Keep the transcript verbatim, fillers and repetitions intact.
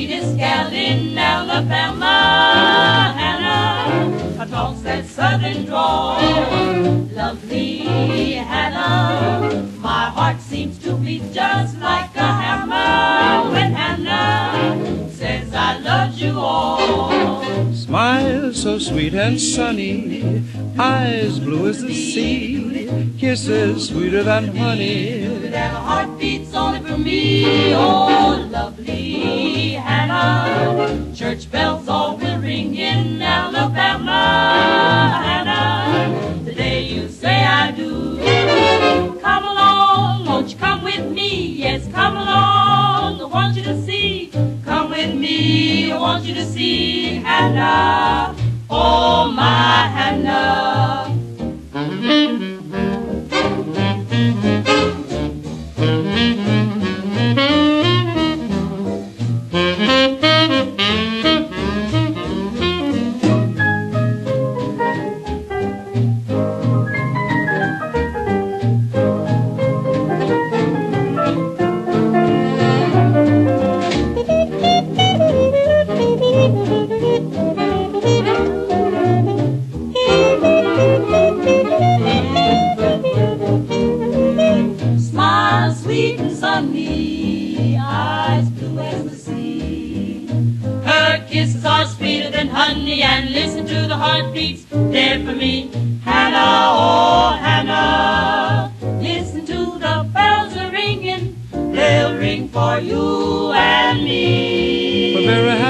sweetest gal in Alabama. Hannah talks that southern drawl. Lovely Hannah, my heart seems to beat just like a hammer when Hannah says I love you all. Smile so sweet and sunny, eyes blue as the sea, kisses sweeter than honey, and a heart beats only for me. Oh, lovely Hannah, church bells all will ring in Alabama. Hannah, the day you say I do, come along, won't you come with me? Yes, come along, I want you to see. Come with me, I want you to see Hannah, oh my Hannah. Smile sweet and sunny, eyes blue as the sea. Her kisses are sweeter than honey, and listen to the heartbeats there for me. Hannah, oh Hannah, listen to the bells are ringing, they'll ring for you and me. But